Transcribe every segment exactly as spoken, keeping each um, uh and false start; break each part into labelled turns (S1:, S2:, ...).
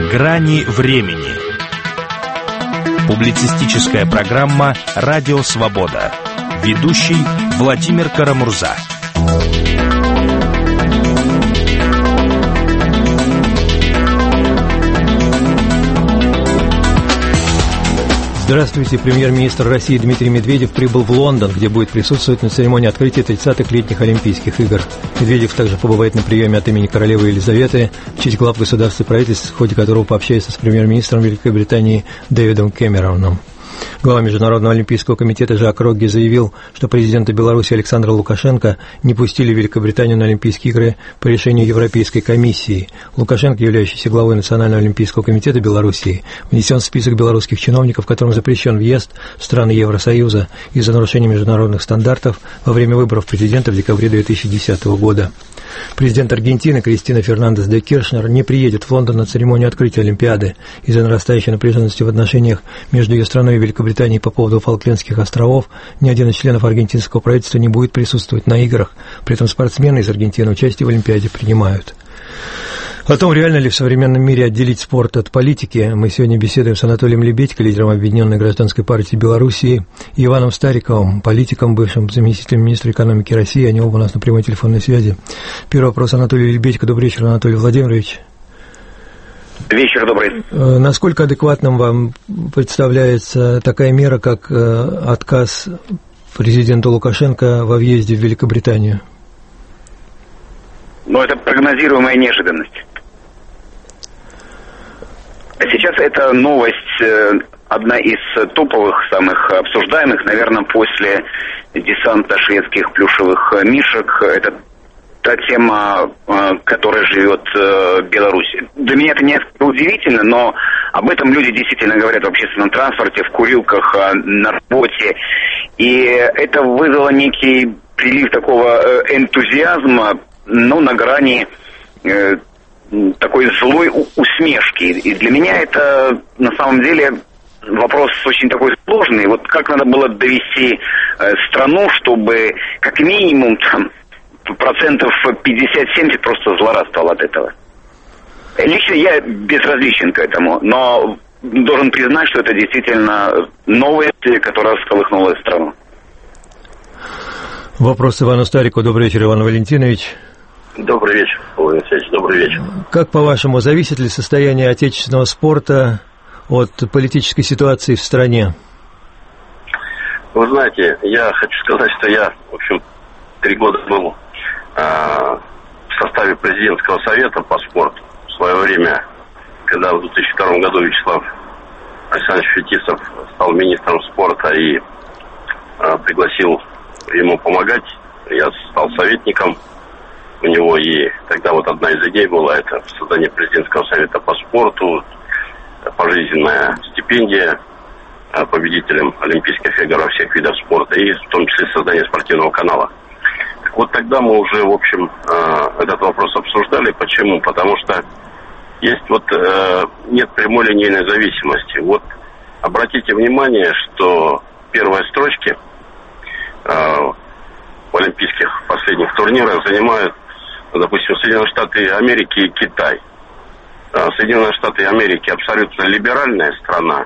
S1: Грани времени. Публицистическая программа «Радио Свобода». Ведущий Владимир Карамурза.
S2: Здравствуйте. Премьер-министр России Дмитрий Медведев прибыл в Лондон, где будет присутствовать на церемонии открытия тридцатых летних Олимпийских игр. Медведев также побывает на приеме от имени королевы Елизаветы в честь глав государств и правительств, в ходе которого пообщается с премьер-министром Великобритании Дэвидом Кэмероном. Глава Международного олимпийского комитета Жак Рогге заявил, что президента Беларуси Александра Лукашенко не пустили Великобританию на Олимпийские игры по решению Европейской комиссии. Лукашенко, являющийся главой Национального олимпийского комитета Белоруссии, внесен в список белорусских чиновников, которым запрещен въезд в страны Евросоюза из-за нарушения международных стандартов во время выборов президента в декабре две тысячи десятого года. Президент Аргентины Кристина Фернандес де Киршнер не приедет в Лондон на церемонию открытия Олимпиады из-за нарастающей напряженности в отношениях между ее страной и Великобританией по поводу Фолклендских островов. Ни один из членов аргентинского правительства не будет присутствовать на играх, при этом спортсмены из Аргентины участие в Олимпиаде принимают. О том, реально ли в современном мире отделить спорт от политики, мы сегодня беседуем с Анатолием Лебедько, лидером Объединенной гражданской партии Белоруссии, и Иваном Стариковым, политиком, бывшим заместителем министра экономики России. Они оба у нас на прямой телефонной связи. Первый вопрос Анатолию Лебедько. Добрый вечер, Анатолий Владимирович.
S3: Вечер добрый.
S2: Насколько адекватным вам представляется такая мера, как отказ президента Лукашенко во въезде в Великобританию?
S3: Ну, это прогнозируемая неожиданность. Сейчас эта новость одна из топовых, самых обсуждаемых, наверное, после десанта шведских плюшевых мишек. Это та тема, которая живет в Беларуси. Для меня это не удивительно, но об этом люди действительно говорят в общественном транспорте, в курилках, на работе. И это вызвало некий прилив такого энтузиазма, ну, на грани э, такой злой усмешки. И для меня это, на самом деле, вопрос очень такой сложный. Вот как надо было довести э, страну, чтобы как минимум там процентов пятьдесят-семьдесят просто злорадствовал от этого. Лично я безразличен к этому, но должен признать, что это действительно новость, которая всколыхнула страну.
S2: Вопрос Ивану Старику. Добрый вечер, Иван Валентинович.
S4: Добрый вечер, Владимир Алексеевич, добрый вечер.
S2: Как, по-вашему, зависит ли состояние отечественного спорта от политической ситуации в стране?
S4: Вы знаете, я хочу сказать, что я, в общем, три года был э, в составе президентского совета по спорту. В свое время, когда в две тысячи втором году Вячеслав Александрович Фетисов стал министром спорта и э, пригласил ему помогать, я стал советником у него, и тогда вот одна из идей была это создание президентского совета по спорту, пожизненная стипендия победителям Олимпийских игр во всех видах спорта, и в том числе создание спортивного канала. Так вот тогда мы уже, в общем, этот вопрос обсуждали. Почему? Потому что есть вот нет прямой линейной зависимости. Вот обратите внимание, что первые строчки в олимпийских последних турнирах занимают, допустим, Соединенные Штаты Америки и Китай. Соединенные Штаты Америки абсолютно либеральная страна,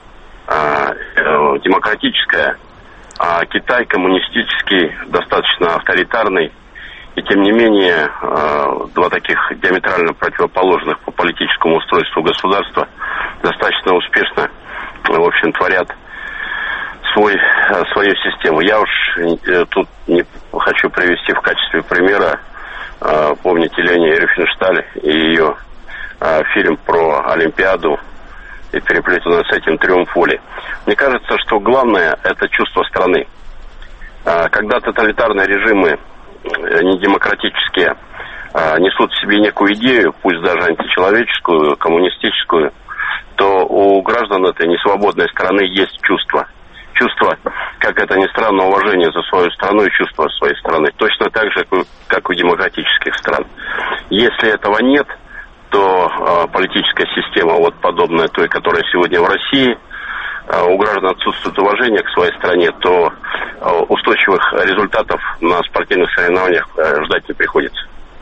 S4: демократическая, а Китай коммунистический, достаточно авторитарный. И тем не менее, два таких диаметрально противоположных по политическому устройству государства достаточно успешно, в общем, творят свой, свою систему. Я уж тут не хочу привести в качестве примера, помните, Лени Рифеншталь и ее фильм про Олимпиаду и переплетенный с этим триумф воли. Мне кажется, что главное – это чувство страны. Когда тоталитарные режимы, недемократические, несут в себе некую идею, пусть даже античеловеческую, коммунистическую, то у граждан этой несвободной страны есть чувство. Чувство, как это ни странно, уважение за свою страну и чувство своей страны. Точно так же, как у демократических стран. Если этого нет, то э, политическая система, вот подобная той, которая сегодня в России, э, у граждан отсутствует уважение к своей стране, то э, устойчивых результатов на спортивных соревнованиях э, ждать не приходится.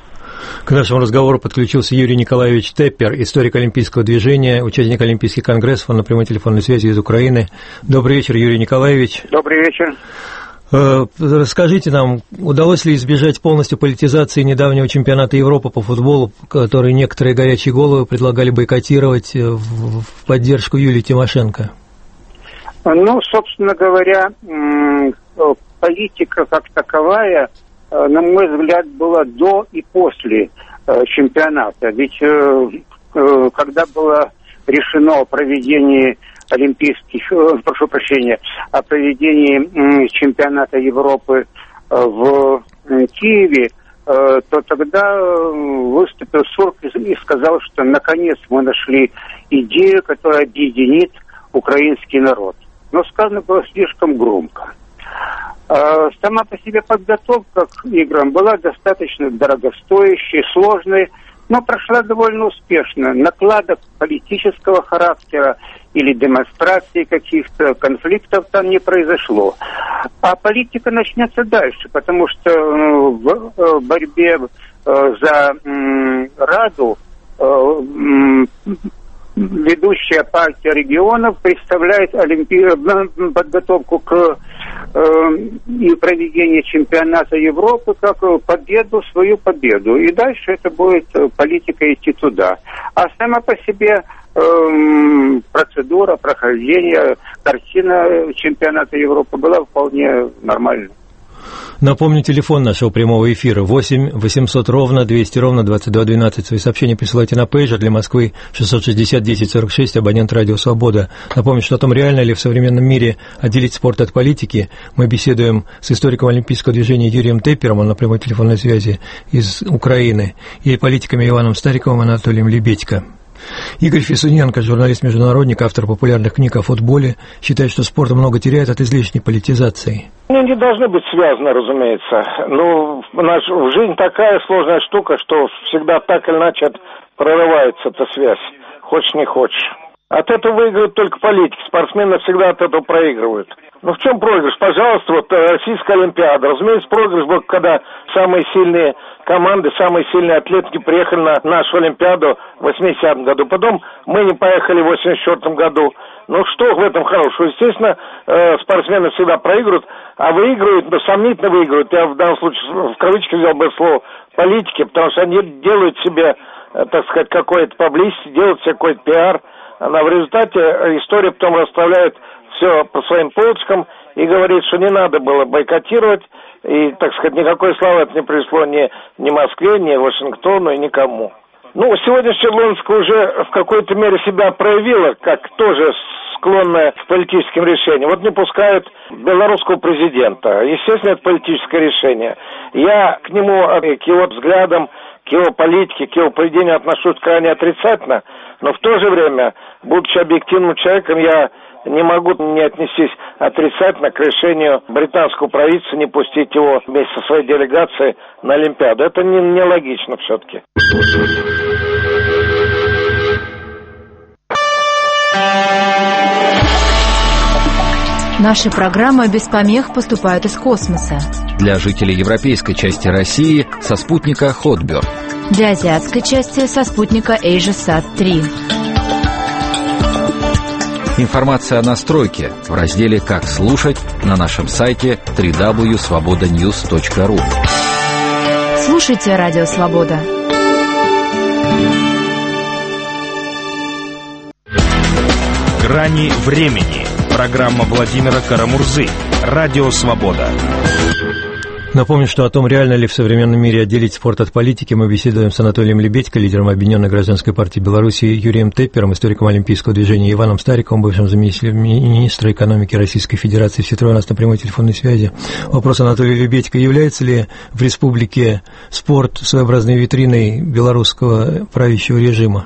S2: К нашему разговору подключился Юрий Николаевич Теппер, историк олимпийского движения, участник Олимпийских конгрессов, он на прямой телефонной связи из Украины. Добрый вечер, Юрий Николаевич.
S5: Добрый вечер.
S2: Расскажите нам, удалось ли избежать полностью политизации недавнего чемпионата Европы по футболу, который некоторые горячие головы предлагали бойкотировать в поддержку Юлии Тимошенко?
S5: Ну, собственно говоря, политика как таковая, на мой взгляд, была до и после чемпионата. Ведь когда было решено о проведении олимпийских, прошу прощения, о проведении чемпионата Европы в Киеве, то тогда выступил Суркис и сказал, что наконец мы нашли идею, которая объединит украинский народ. Но сказано было слишком громко. Сама по себе подготовка к играм была достаточно дорогостоящей, сложной, но прошла довольно успешно. Накладок политического характера или демонстрации каких-то конфликтов там не произошло. А политика начнется дальше, потому что в борьбе за Раду ведущая партия регионов представляет олимпи... подготовку к э, и проведению чемпионата Европы как победу, свою победу. И дальше это будет политика идти туда. А сама по себе э, процедура прохождения, картина чемпионата Европы была вполне нормальной.
S2: Напомню, телефон нашего прямого эфира восемь восемьсот ровно двести ровно двадцать два двенадцать. Свои сообщения присылайте на пейджер для Москвы шестьсот шестьдесят десять сорок шесть, абонент радио «Свобода». Напомню, что о том, реально ли в современном мире отделить спорт от политики, мы беседуем с историком олимпийского движения Юрием Теппером, он на прямой телефонной связи из Украины, и политиками Иваном Стариковым и Анатолием Лебедько. Игорь Фисуненко, журналист-международник, автор популярных книг о футболе, считает, что спорт много теряет от излишней политизации.
S6: Они не должны быть связаны, разумеется. Ну, наша жизнь такая сложная штука, что всегда так или иначе прорывается эта связь. Хочешь, не хочешь. От этого выигрывают только политики. Спортсмены всегда от этого проигрывают. Ну, в чем проигрыш? Пожалуйста, вот Российская Олимпиада. Разумеется, проигрыш был, когда самые сильные команды, самые сильные атлеты приехали на нашу Олимпиаду в восьмидесятом году. Потом мы не поехали в восемьдесят четвёртом году. Ну, что в этом хорошего? Естественно, спортсмены всегда проигрывают, а выигрывают, ну, сомнительно выигрывают. Я в данном случае в кавычки взял бы слово политики, потому что они делают себе, так сказать, какой-то паблисити, делают себе какой-то пиар. Она в результате история потом расставляет все по своим полочкам и говорит, что не надо было бойкотировать, и, так сказать, никакой славы это не пришло ни, ни Москве, ни Вашингтону, и никому. Ну, сегодняшняя Лондонская уже в какой-то мере себя проявила, как тоже склонная к политическим решениям. Вот не пускают белорусского президента. Естественно, это политическое решение. Я к нему, к его взглядам, к его политике, к его поведению отношусь крайне отрицательно, но в то же время, будучи объективным человеком, я не могу не отнестись отрицательно к решению британского правительства не пустить его вместе со своей делегацией на Олимпиаду. Это не, не логично все-таки.
S7: Наши программы без помех поступают из космоса.
S8: Для жителей европейской части России со спутника Хотберд.
S7: Для азиатской части со спутника AsiaSat три.
S8: Информация о настройке в разделе «Как слушать» на нашем сайте дабл ю дабл ю дабл ю точка свобода ньюс точка ру.
S7: Слушайте Радио Свобода.
S1: «Грани времени». Программа Владимира Карамурзы. Радио «Свобода».
S2: Напомню, что о том, реально ли в современном мире отделить спорт от политики, мы беседуем с Анатолием Лебедько, лидером Объединенной гражданской партии Беларуси, Юрием Теппером, историком олимпийского движения, Иваном Стариковым, бывшим заместителем министра экономики Российской Федерации. Все трое у нас на прямой телефонной связи. Вопрос Анатолия Лебедько. Является ли в республике спорт своеобразной витриной белорусского правящего режима?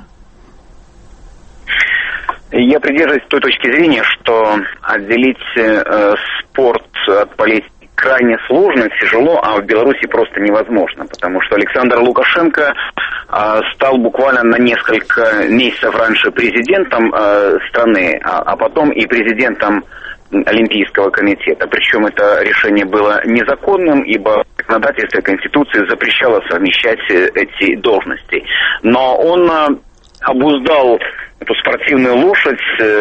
S3: Я придерживаюсь той точки зрения, что отделить э, спорт от политики крайне сложно, тяжело, а в Беларуси просто невозможно, потому что Александр Лукашенко э, стал буквально на несколько месяцев раньше президентом э, страны, а, а потом и президентом Олимпийского комитета. Причем это решение было незаконным, ибо законодательство Конституции запрещало совмещать эти должности. Но он обуздал эту спортивную лошадь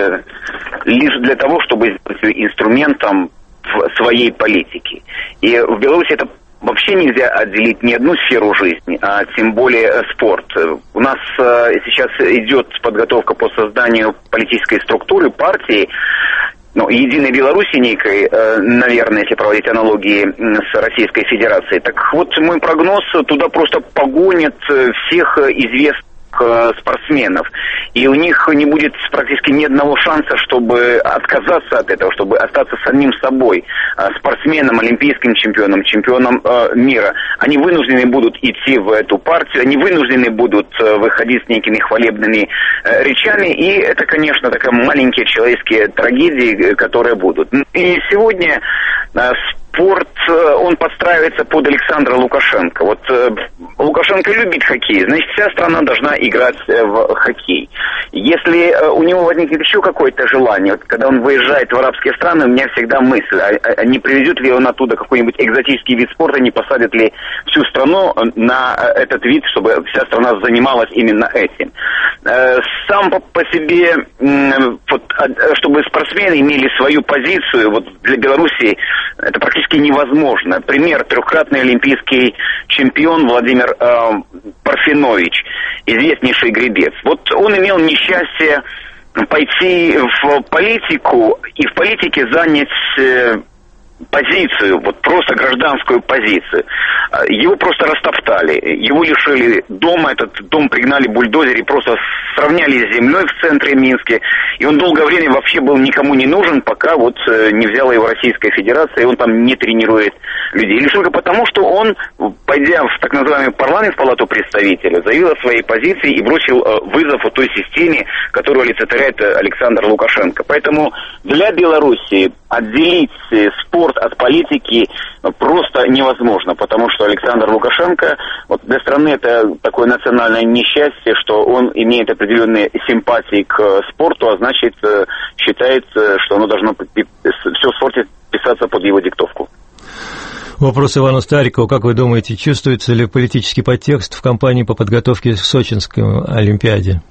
S3: лишь для того, чтобы сделать ее инструментом в своей политике. И в Беларуси это вообще нельзя отделить ни одну сферу жизни, а тем более спорт. У нас сейчас идет подготовка по созданию политической структуры партии, ну, Единой Беларуси некой, наверное, если проводить аналогии с Российской Федерацией. Так вот, мой прогноз, туда просто погонят всех известных спортсменов, и у них не будет практически ни одного шанса, чтобы отказаться от этого, чтобы остаться самим собой, спортсменом, олимпийским чемпионом, чемпионом э, мира. Они вынуждены будут идти в эту партию, они вынуждены будут э, выходить с некими хвалебными э, речами, и это, конечно, такие маленькие человеческие трагедии, которые будут. И сегодня э, спорт, он подстраивается под Александра Лукашенко. Вот э, Лукашенко любит хоккей, значит, вся страна должна играть в хоккей. Если э, у него возникнет еще какое-то желание, вот, когда он выезжает в арабские страны, у меня всегда мысль, а, а не привезет ли он оттуда какой-нибудь экзотический вид спорта, не посадит ли всю страну на этот вид, чтобы вся страна занималась именно этим. Э, сам по, по себе, э, вот, чтобы спортсмены имели свою позицию, вот для Беларуси это практически невозможно. Пример: трехкратный олимпийский чемпион Владимир э, Парфенович, известнейший гребец. Вот он имел несчастье пойти в политику и в политике занять э, позицию, вот просто гражданскую позицию. Его просто растоптали, его лишили дома, этот дом пригнали бульдозер и просто сравняли с землей в центре Минска, и он долгое время вообще был никому не нужен, пока вот не взяла его Российская Федерация, и он там не тренирует людей. Лишь только потому, что он, пойдя в так называемый парламент, в Палату представителей, заявил о своей позиции и бросил вызов той системе, которую олицетворяет Александр Лукашенко. Поэтому для Беларуси отделить спорт от политики просто невозможно, потому что Александр Лукашенко, вот для страны это такое национальное несчастье, что он имеет определенные симпатии к спорту, а значит считает, что оно должно все в спорте писаться под его диктовку.
S2: Вопрос Ивану Старикову. Как вы думаете, чувствуется ли политический подтекст в кампании по подготовке к Сочинской Олимпиаде?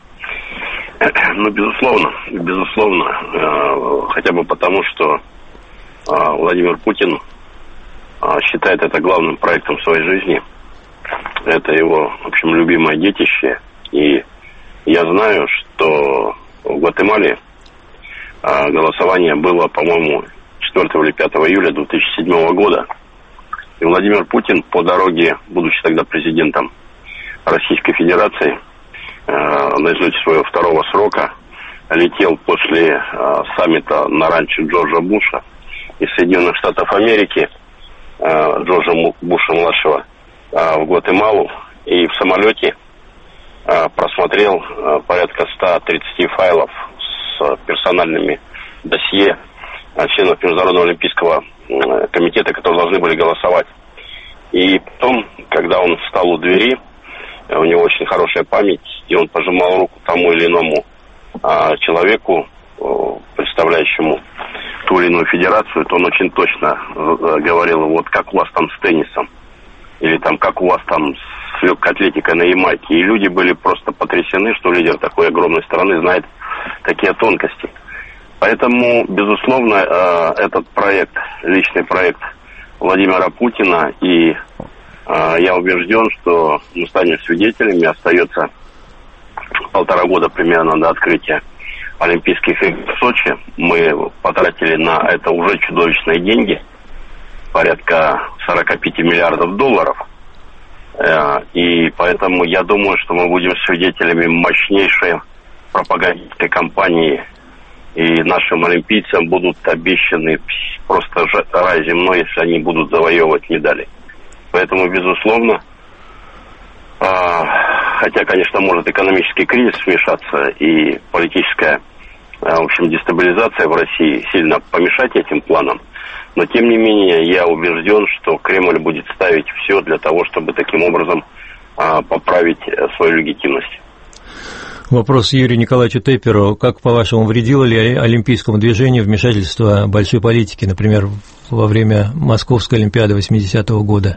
S4: Ну, безусловно, безусловно, хотя бы потому, что Владимир Путин считает это главным проектом своей жизни. Это его, в общем, любимое детище. И я знаю, что в Гватемале голосование было, по-моему, четвёртого или пятого июля две тысячи седьмого года. И Владимир Путин по дороге, будучи тогда президентом Российской Федерации, на излете своего второго срока, летел после саммита на ранчо Джорджа Буша из Соединенных Штатов Америки, Джорджа Буша-младшего, в Гватемалу, и в самолете просмотрел порядка ста тридцати файлов с персональными досье членов Международного олимпийского комитета, которые должны были голосовать. И потом, когда он встал у двери, у него очень хорошая память, и он пожимал руку тому или иному а, человеку, представляющему ту или иную федерацию, то он очень точно говорил: вот как у вас там с теннисом, или там как у вас там с легкой атлетикой на Ямайке. И люди были просто потрясены, что лидер такой огромной страны знает такие тонкости. Поэтому, безусловно, этот проект, личный проект Владимира Путина, и я убежден, что мы станем свидетелями. Остается полтора года примерно до открытия Олимпийских игр в Сочи. Мы потратили на это уже чудовищные деньги, порядка сорок пять миллиардов долларов. И поэтому я думаю, что мы будем свидетелями мощнейшей пропагандистской кампании, и нашим олимпийцам будут обещаны просто рай земной, если они будут завоевывать медали. Поэтому, безусловно, хотя, конечно, может экономический кризис вмешаться и политическая, в общем, дестабилизация в России сильно помешать этим планам, но, тем не менее, я убежден, что Кремль будет ставить все для того, чтобы таким образом поправить свою легитимность.
S2: Вопрос Юрию Николаевичу Тепперу. Как, по-вашему, вредило ли олимпийскому движению вмешательство большой политики, например, во время Московской Олимпиады восьмидесятого года?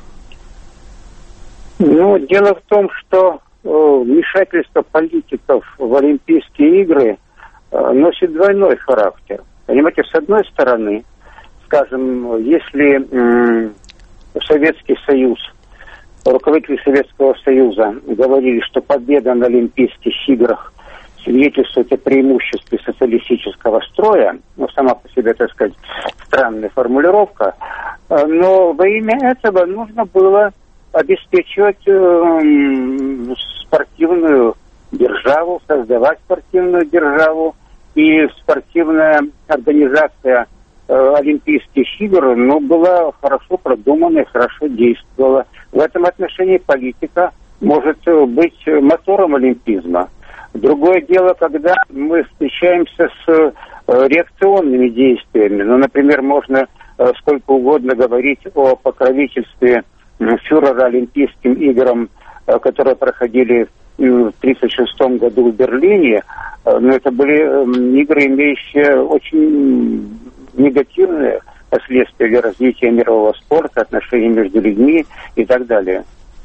S5: Ну, дело в том, что э, вмешательство политиков в Олимпийские игры э, носит двойной характер. Понимаете, с одной стороны, скажем, если э, Советский Союз, руководители Советского Союза говорили, что победа на Олимпийских играх свидетельствует о преимуществе социалистического строя, ну, сама по себе, так сказать, странная формулировка, но во имя этого нужно было обеспечивать э, спортивную державу, создавать спортивную державу, и спортивная организация Олимпийских игр, но была хорошо продумана и хорошо действовала. В этом отношении политика может быть мотором олимпизма. Другое дело, когда мы встречаемся с реакционными действиями. Ну, например, можно сколько угодно говорить о покровительстве фюрера Олимпийским играм, которые проходили в тысяча девятьсот тридцать шестом году в Берлине, но это были игры, имеющие очень негативные последствия для развития мирового спорта, отношений между людьми и так далее.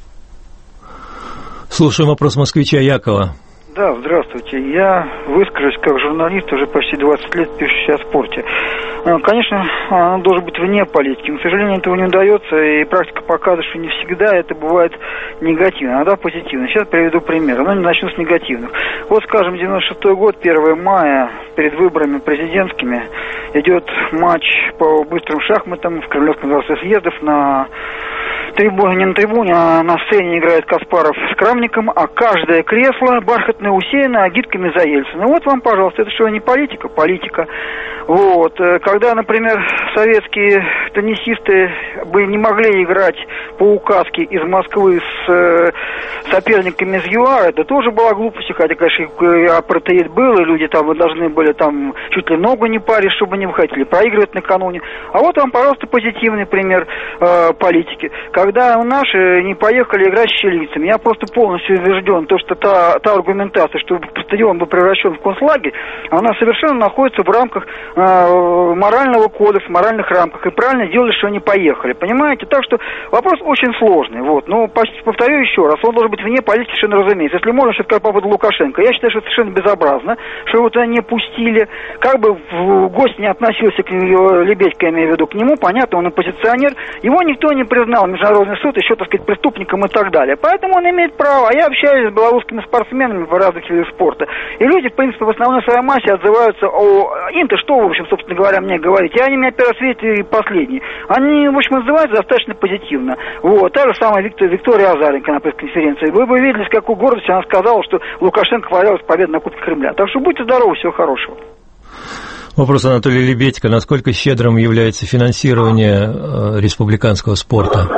S2: Слушаем вопрос москвича Якова.
S9: Да, здравствуйте. Я выскажусь как журналист, уже почти двадцать лет пишущий о спорте. Конечно, он должен быть вне политики, но, к сожалению, этого не удается, и практика показывает, что не всегда это бывает негативно, иногда позитивно. Сейчас приведу пример, но начну с негативных. Вот, скажем, девяносто шестой год, первого мая, перед выборами президентскими, идет матч по быстрым шахматам в Кремлевском дворце съездов. На трибуне, не на трибуне, а на сцене играет Каспаров с Крамником, а каждое кресло бархатное усеяно агитками за Ельцина. Вот вам, пожалуйста, это что, не политика? Политика. Вот. Когда, например, советские теннисисты бы не могли играть по указке из Москвы с э, соперниками из ЮАР, это тоже была глупость, хотя, конечно, апартеид был, и люди там должны были там чуть ли ногу не парить, чтобы не выходить, или проигрывать накануне. А вот вам, пожалуйста, позитивный пример э, политики. Когда наши не поехали играть с чилийцами, я просто полностью убежден, то, что та, та аргументация, что стадион был превращен в концлагерь, она совершенно находится в рамках э, морального кодекса, в моральных рамках, и правильно делали, что они поехали, понимаете? Так что вопрос очень сложный, вот. Но повторю еще раз, он должен быть вне политики, совершенно разумеется. Если можно, что-то по поводу Лукашенко, я считаю, что это совершенно безобразно, что его туда не пустили, как бы в гость не относился к Лебедько, я имею в виду, к нему, понятно, он оппозиционер, его никто не признал, Международный суд, еще, так сказать, преступником и так далее. Поэтому он имеет право. А я общаюсь с белорусскими спортсменами в разных видах спорта, и люди, в принципе, в основной своей массе отзываются о... Им-то что, в общем, собственно говоря, мне говорить? И они меня первый свет и последний. Они, в общем, отзываются достаточно позитивно. Вот. Та же самая Виктор, Виктория Азаренко на пресс-конференции. Вы бы видели, с какой гордостью она сказала, что Лукашенко хвалялась победой на Кубке Кремля. Так что будьте здоровы, всего хорошего.
S2: Вопрос Анатолия Лебедько. Насколько щедрым является финансирование э, республиканского спорта?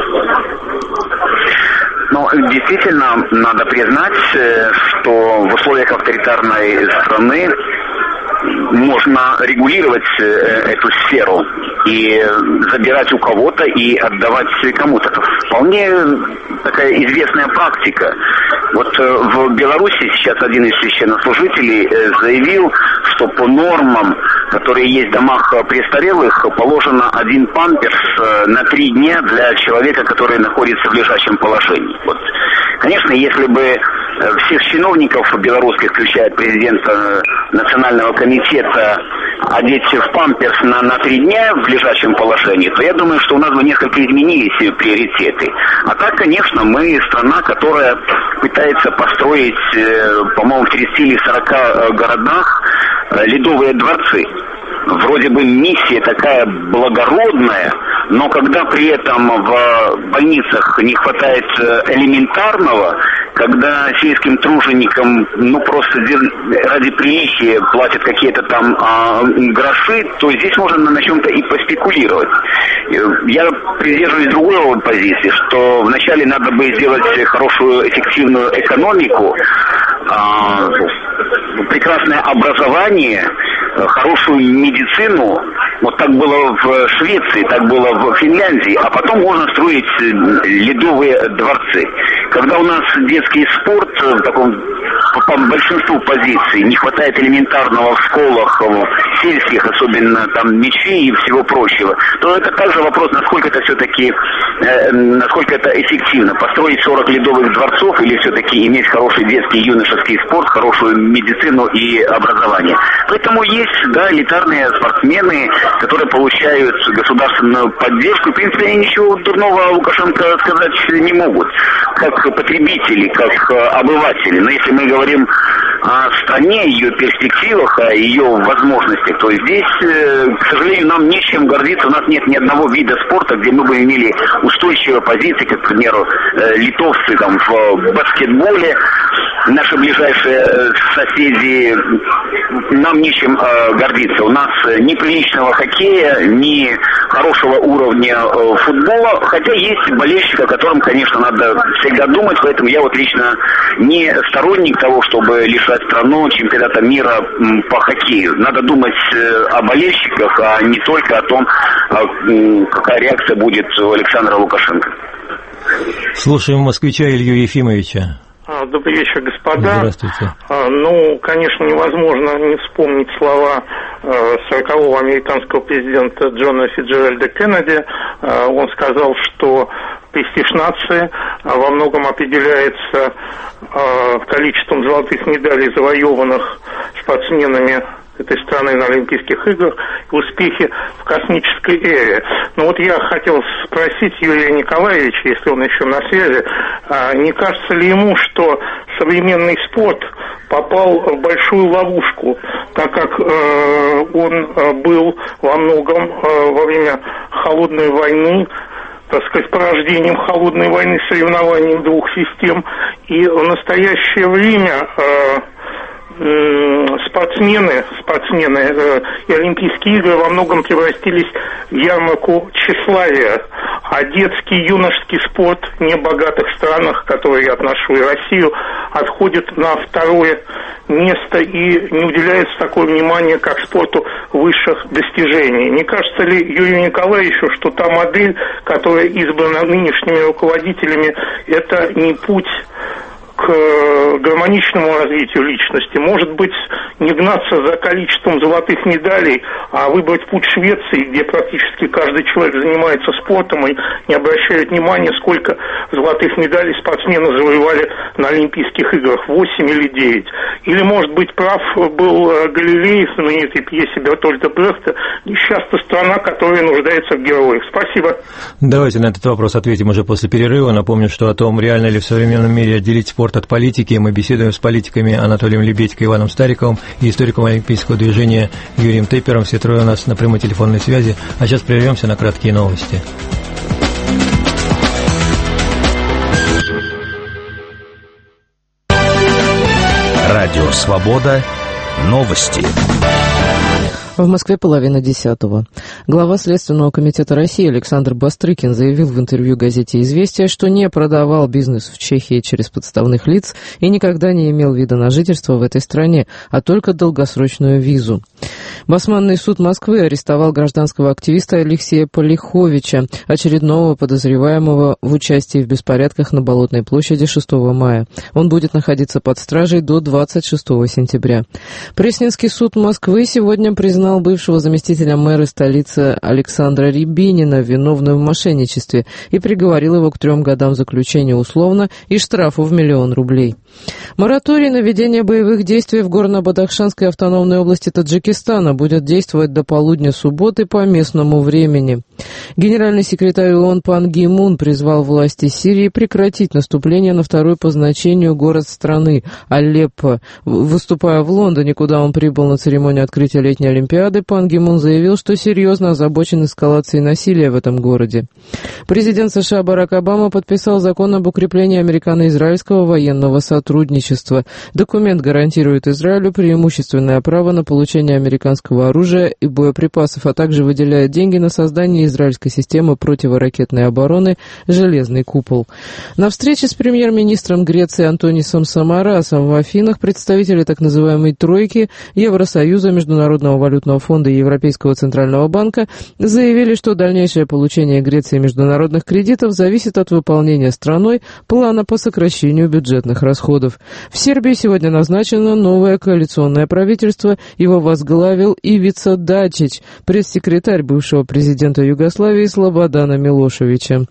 S3: Ну, действительно, надо признать, что в условиях авторитарной страны можно регулировать эту сферу и забирать у кого-то и отдавать кому-то. Это вполне такая известная практика. Вот в Беларуси сейчас один из священнослужителей заявил, что по нормам, которые есть в домах престарелых, положено один памперс на три дня для человека, который находится в лежачем положении. Вот. Конечно, если бы всех чиновников белорусских, включая президента Национального комитета, одеть в памперс на, на три дня в лежачем положении, то я думаю, что у нас бы несколько изменились приоритеты. А так, конечно, мы страна, которая пытается построить, по-моему, в тридцати или сорока городах ледовые дворцы. Вроде бы миссия такая благородная, но когда при этом в больницах не хватает элементарного, когда сельским труженикам, ну, просто ради приличия платят какие-то там а, гроши, то здесь можно на чем-то и поспекулировать. Я придерживаюсь другой позиции, что вначале надо бы сделать хорошую, эффективную экономику, а, прекрасное образование, хорошую медицину. Вот так было в Швеции, так было в Финляндии, а потом можно строить ледовые дворцы. Когда у нас детский спорт в таком по, по большинству позиций не хватает элементарного в школах, в сельских, особенно там мячей и всего прочего, то это также вопрос, насколько это все-таки, э, насколько это эффективно. Построить сорок ледовых дворцов или все-таки иметь хороший детский и юношеский спорт, хорошую медицину и образование. Поэтому есть, да, элитарные спортсмены, которые получают государственную поддержку. И, в принципе, они ничего дурного Лукашенко сказать не могут, как потребители, как обыватели. Но если мы говорим о стране, ее перспективах, о ее возможностях, то здесь, к сожалению, нам нечем гордиться. У нас нет ни одного вида спорта, где мы бы имели устойчивые позиции, как, к примеру, литовцы там, в баскетболе, наши ближайшие соседи. Нам нечем гордиться. У нас ни приличного хоккея, ни хорошего уровня футбола, хотя есть болельщики, о котором, конечно, надо всегда думать, поэтому я вот лично не сторонник того, чтобы лишать страну чемпионата мира по хоккею. Надо думать о болельщиках, а не только о том, какая реакция будет у Александра Лукашенко.
S2: Слушаем москвича Илью Ефимовича.
S10: Добрый вечер, господа.
S2: Здравствуйте.
S10: Ну, конечно, невозможно не вспомнить слова сорокового американского президента Джона Фицджеральда Кеннеди. Он сказал, что престиж нации во многом определяется количеством золотых медалей, завоеванных спортсменами этой страны на Олимпийских играх, и успехи в космической эре. Но вот я хотел спросить Юрия Николаевича, если он еще на связи, не кажется ли ему, что современный спорт попал в большую ловушку, так как э, он был во многом э, во время холодной войны, так сказать, порождением холодной войны, соревнованием двух систем, и в настоящее время э, спортсмены, спортсмены э, и Олимпийские игры во многом превратились в ярмарку тщеславия, а детский, юношеский спорт в небогатых странах, в которые я отношу и Россию, отходит на второе место и не уделяется такое внимание, как спорту высших достижений. Не кажется ли Юрию Николаевичу, что та модель, которая избрана нынешними руководителями, это не путь к гармоничному развитию личности? Может быть, не гнаться за количеством золотых медалей, а выбрать путь Швеции, где практически каждый человек занимается спортом и не обращает внимания, сколько золотых медалей спортсмены завоевали на Олимпийских играх, восемь или девять. Или, может быть, прав был Галилей в знаменитой пьесе Бертольда Брехта «Несчастная страна, которая нуждается в героях». Спасибо.
S2: Давайте на этот вопрос ответим уже после перерыва. Напомню, что о том, реально ли в современном мире отделить спорт от политики, мы беседуем с политиками Анатолием Лебедько, Иваном Стариковым и историком олимпийского движения Юрием Теппером. Все трое у нас на прямой телефонной связи. А сейчас прервемся на краткие новости.
S1: Радио «Свобода». Новости.
S11: В Москве половина десятого. Глава Следственного комитета России Александр Бастрыкин заявил в интервью газете «Известия», что не продавал бизнес в Чехии через подставных лиц и никогда не имел вида на жительство в этой стране, а только долгосрочную визу. Басманный суд Москвы арестовал гражданского активиста Алексея Полиховича, очередного подозреваемого в участии в беспорядках на Болотной площади шестого мая. Он будет находиться под стражей до двадцать шестого сентября. Пресненский суд Москвы сегодня признал бывшего заместителя мэра столицы Александра Рябинина виновным в мошенничестве и приговорил его к трем годам заключения условно и штрафу в миллион рублей. Мораторий на ведение боевых действий в Горно-Бадахшанской автономной области Таджикистана будет действовать до полудня субботы по местному времени. Генеральный секретарь ООН Пан Ги Мун призвал власти Сирии прекратить наступление на второй по значению город страны Алеппо. Выступая в Лондоне, куда он прибыл на церемонию открытия летней Олимпиады, Пан Ги Мун заявил, что серьезно озабочен эскалацией насилия в этом городе. Президент США Барак Обама подписал закон об укреплении американо-израильского военного сотрудничества. Документ гарантирует Израилю преимущественное право на получение американского оружия и боеприпасов, а также выделяет деньги на создание израильской системы противоракетной обороны «Железный купол». На встрече с премьер-министром Греции Антонисом Самарасом в Афинах представители так называемой «тройки» Евросоюза, Международного валютного фонда и Европейского центрального банка заявили, что дальнейшее получение Греции международных кредитов зависит от выполнения страной плана по сокращению бюджетных расходов. В Сербии сегодня назначено новое коалиционное правительство. Его возглавил Ивица Дачич, пресс-секретарь бывшего президента Югославии Слободана Милошевича.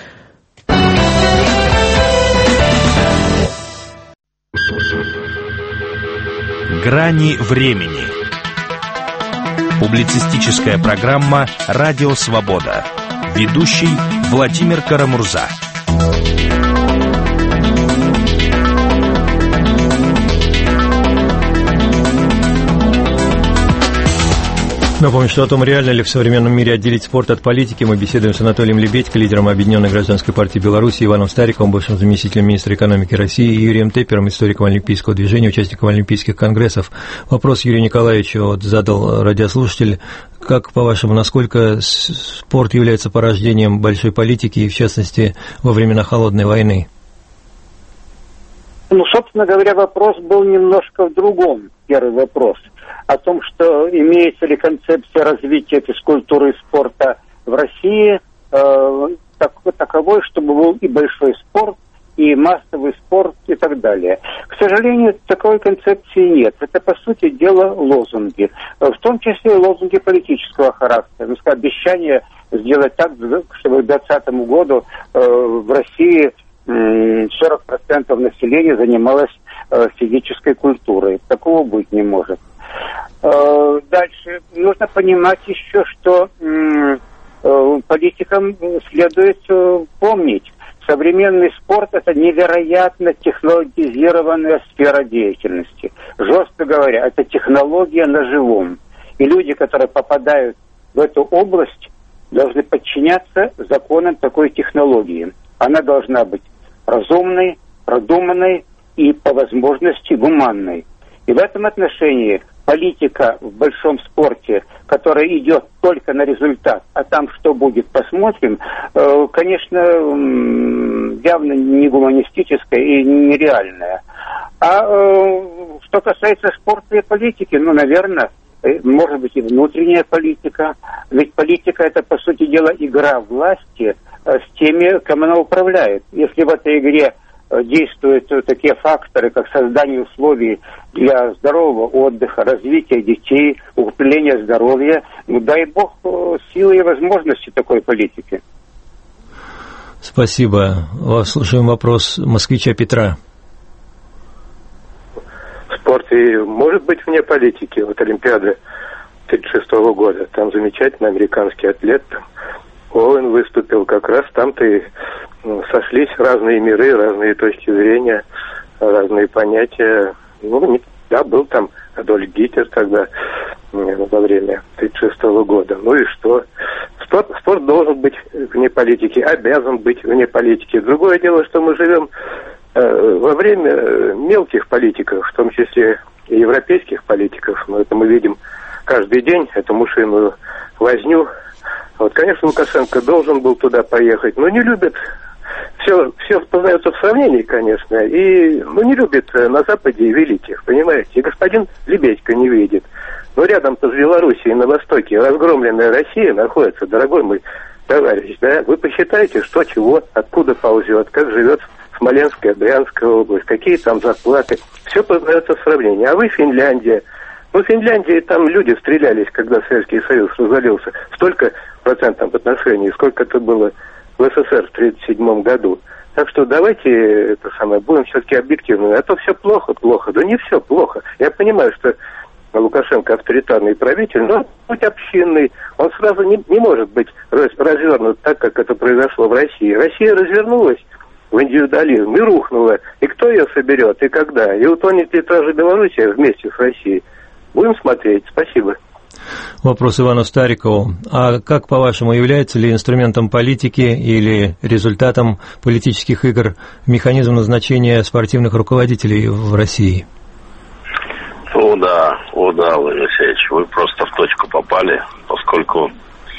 S1: Грани времени. Публицистическая программа «Радио Свобода». Ведущий Владимир Карамурза.
S2: Напомню, что о том, реально ли в современном мире отделить спорт от политики, мы беседуем с Анатолием Лебедько, лидером Объединенной гражданской партии Беларуси, Иваном Стариковым, бывшим заместителем министра экономики России, и Юрием Теппером, историком олимпийского движения, участником олимпийских конгрессов. Вопрос Юрию Николаевичу вот задал радиослушатель. Как, по-вашему, насколько спорт является порождением большой политики, и в частности, во времена Холодной войны?
S5: Ну, собственно говоря, вопрос был немножко в другом, первый вопрос. О том, что имеется ли концепция развития физкультуры и спорта в России э, так, таковой, чтобы был и большой спорт, и массовый спорт, и так далее. К сожалению, такой концепции нет. Это, по сути дела, лозунги. В том числе лозунги политического характера. Ну, скажем, обещание сделать так, чтобы к двадцатому году э, в России э, сорок процентов населения занималось э, физической культурой. Такого быть не может. Дальше нужно понимать еще, что политикам следует помнить, современный спорт – это невероятно технологизированная сфера деятельности. Жестко говоря, это технология на живом. И люди, которые попадают в эту область, должны подчиняться законам такой технологии. Она должна быть разумной, продуманной и, по возможности, гуманной. И в этом отношении политика в большом спорте, которая идет только на результат, а там что будет, посмотрим, конечно, явно не гуманистическая и нереальная. А что касается спорта и политики, ну, наверное, может быть и внутренняя политика. Ведь политика – это, по сути дела, игра власти с теми, кем она управляет. Если в этой игре действуют такие факторы, как создание условий для здорового отдыха, развития детей, укрепления здоровья, ну, дай бог силы и возможности такой политики.
S2: Спасибо. Слушаем вопрос москвича Петра.
S12: Спорт и может быть вне политики. Вот Олимпиада тридцать шестого года. Там замечательный американский атлет. Оуэн выступил. Как раз там-то и сошлись разные миры, разные точки зрения, разные понятия. Ну, не, да, был там Адольф Гитлер тогда, во время тридцать шестого года. Ну и что? Спорт, спорт должен быть вне политики, обязан быть вне политики. Другое дело, что мы живем э, во время мелких политиков, в том числе и европейских политиков. Но это мы видим каждый день, эту мышиную возню. Вот, конечно, Лукашенко должен был туда поехать, но не любит. Все, все познается в сравнении, конечно, и ну, не любит на Западе великих, понимаете? И господин Лебедько не видит. Но рядом-то с Белоруссией на востоке разгромленная Россия находится, дорогой мой товарищ, да? Вы посчитайте, что, чего, откуда ползет, как живет Смоленская, Брянская область, какие там зарплаты. Все познается в сравнении. А вы Финляндия. Ну, в Финляндии там люди стрелялись, когда Советский Союз развалился. Столько процентов отношений, сколько это было в СССР в тридцать седьмом году. Так что давайте это самое, будем все-таки объективными. А то все плохо, плохо. Да не все плохо. Я понимаю, что Лукашенко авторитарный правитель, но будь общинный, он сразу не, не может быть развернут так, как это произошло в России. Россия развернулась в индивидуализм и рухнула. И кто ее соберет, и когда? И утонет ли та же Белоруссия вместе с Россией? Будем смотреть. Спасибо.
S2: Вопрос Ивану Старикову. А как, по-вашему, является ли инструментом политики или результатом политических игр механизм назначения спортивных руководителей в России?
S4: О, да, о, да, Владимир Алексеевич, вы просто в точку попали, поскольку